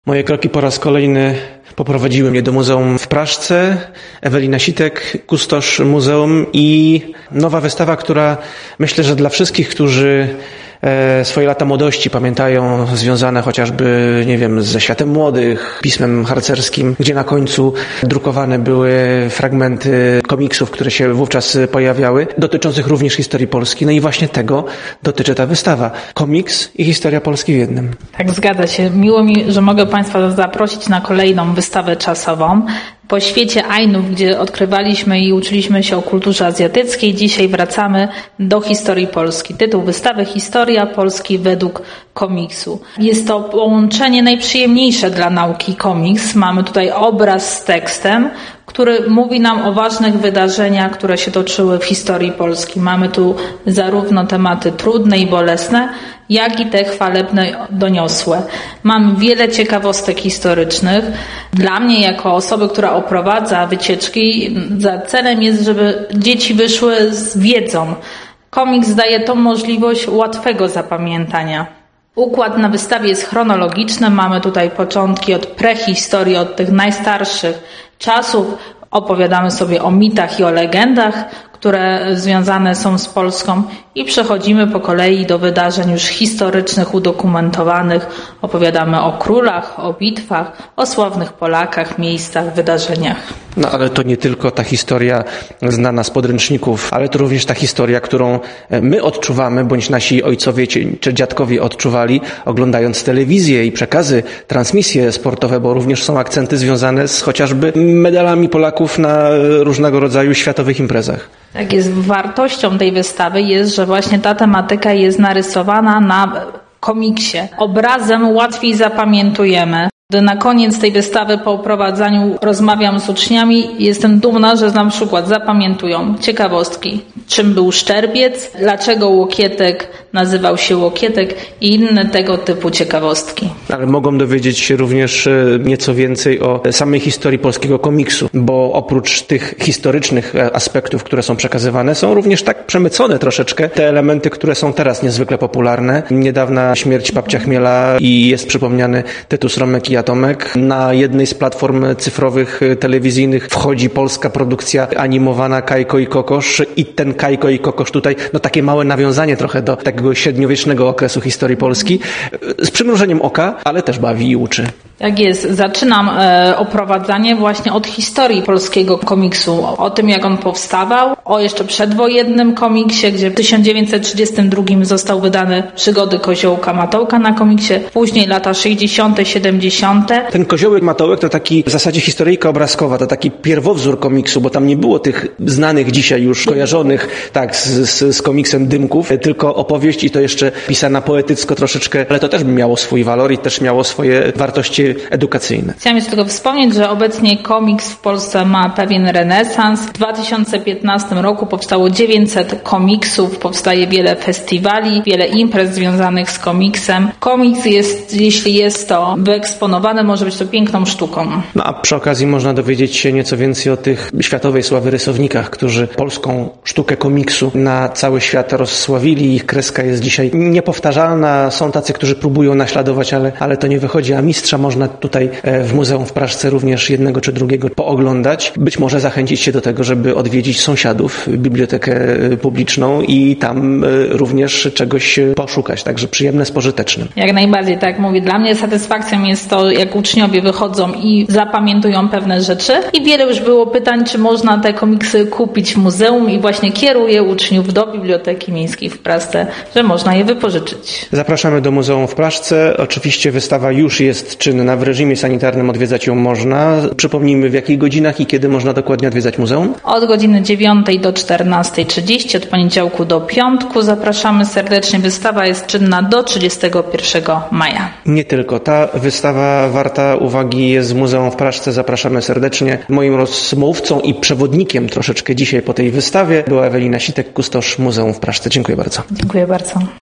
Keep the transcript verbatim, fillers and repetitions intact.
Moje kroki po raz kolejny poprowadziły mnie do muzeum w Praszce. Ewelina Sitek, kustosz muzeum i nowa wystawa, która myślę, że dla wszystkich, którzy swoje lata młodości pamiętają, związane chociażby, nie wiem, ze światem młodych, pismem harcerskim, gdzie na końcu drukowane były fragmenty komiksów, które się wówczas pojawiały, dotyczących również historii Polski. No i właśnie tego dotyczy ta wystawa. Komiks i historia Polski w jednym. Tak, zgadza się. Miło mi, że mogę Państwa zaprosić na kolejną wystawę czasową. Po świecie Ainów, gdzie odkrywaliśmy i uczyliśmy się o kulturze azjatyckiej, dzisiaj wracamy do historii Polski. Tytuł wystawy: Historia Polski według komiksu. Jest to połączenie najprzyjemniejsze dla nauki komiks. Mamy tutaj obraz z tekstem, który mówi nam o ważnych wydarzeniach, które się toczyły w historii Polski. Mamy tu zarówno tematy trudne i bolesne, jak i te chwalebne, doniosłe. Mamy wiele ciekawostek historycznych. Dla mnie, jako osoby, która oprowadza wycieczki, za celem jest, żeby dzieci wyszły z wiedzą. Komiks daje tą możliwość łatwego zapamiętania. Układ na wystawie jest chronologiczny. Mamy tutaj początki od prehistorii, od tych najstarszych czasów. Opowiadamy sobie o mitach i o legendach, które związane są z Polską, i przechodzimy po kolei do wydarzeń już historycznych, udokumentowanych. Opowiadamy o królach, o bitwach, o sławnych Polakach, miejscach, wydarzeniach. No ale to nie tylko ta historia znana z podręczników, ale to również ta historia, którą my odczuwamy, bądź nasi ojcowie czy dziadkowie odczuwali, oglądając telewizję i przekazy, transmisje sportowe, bo również są akcenty związane z chociażby medalami Polaków na różnego rodzaju światowych imprezach. Tak jest. Wartością tej wystawy jest, że właśnie ta tematyka jest narysowana na komiksie. Obrazem łatwiej zapamiętujemy. Gdy na koniec tej wystawy po oprowadzaniu rozmawiam z uczniami, jestem dumna, że na przykład zapamiętują ciekawostki. Czym był Szczerbiec, dlaczego Łokietek nazywał się Łokietek i inne tego typu ciekawostki. Ale mogą dowiedzieć się również nieco więcej o samej historii polskiego komiksu, bo oprócz tych historycznych aspektów, które są przekazywane, są również tak przemycone troszeczkę te elementy, które są teraz niezwykle popularne. Niedawna śmierć Babcia Chmiela i jest przypomniany Tytus, Romek i Atomek. Na jednej z platform cyfrowych, telewizyjnych wchodzi polska produkcja animowana Kajko i Kokosz i ten Kajko i Kokosz tutaj, no takie małe nawiązanie trochę do takiego średniowiecznego okresu historii Polski, z przymrużeniem oka, ale też bawi i uczy. Tak jest. Zaczynam e, oprowadzanie właśnie od historii polskiego komiksu. O tym, jak on powstawał, o jeszcze przedwojennym komiksie, gdzie w tysiąc dziewięćset trzydziestym drugim został wydany Przygody Koziołka Matołka na komiksie. Później lata sześćdziesiąte, siedemdziesiąte. Ten Koziołek Matołek to taki w zasadzie historyjka obrazkowa, to taki pierwowzór komiksu, bo tam nie było tych znanych dzisiaj już kojarzonych tak z, z, z komiksem dymków, tylko opowieść i to jeszcze pisana poetycko troszeczkę, ale to też miało swój walor i też miało swoje wartości edukacyjne. Chciałam jeszcze tylko wspomnieć, że obecnie komiks w Polsce ma pewien renesans. W dwa tysiące piętnastym roku powstało dziewięćset komiksów, powstaje wiele festiwali, wiele imprez związanych z komiksem. Komiks jest, jeśli jest to wyeksponowany, może być to piękną sztuką. No a przy okazji można dowiedzieć się nieco więcej o tych światowej sławy rysownikach, którzy polską sztukę komiksu na cały świat rozsławili. Ich kreska jest dzisiaj niepowtarzalna. Są tacy, którzy próbują naśladować, ale, ale to nie wychodzi, a mistrza można tutaj w Muzeum w Praszce również jednego czy drugiego pooglądać. Być może zachęcić się do tego, żeby odwiedzić sąsiadów, bibliotekę publiczną i tam również czegoś poszukać. Także przyjemne z pożytecznym. Jak najbardziej, tak mówię. Dla mnie satysfakcją jest to, jak uczniowie wychodzą i zapamiętują pewne rzeczy. I wiele już było pytań, czy można te komiksy kupić w muzeum, i właśnie kieruję uczniów do Biblioteki Miejskiej w Praszce, że można je wypożyczyć. Zapraszamy do Muzeum w Praszce. Oczywiście wystawa już jest czynna. W reżimie sanitarnym odwiedzać ją można. Przypomnijmy, w jakich godzinach i kiedy można dokładnie odwiedzać muzeum? Od godziny dziewiątej do czternastej trzydzieści, od poniedziałku do piątku. Zapraszamy serdecznie. Wystawa jest czynna do trzydziestego pierwszego maja. Nie tylko. Ta wystawa warta uwagi jest w Muzeum w Praszce. Zapraszamy serdecznie. Moim rozmówcą i przewodnikiem troszeczkę dzisiaj po tej wystawie była Ewelina Sitek, kustosz Muzeum w Praszce. Dziękuję bardzo. Dziękuję bardzo.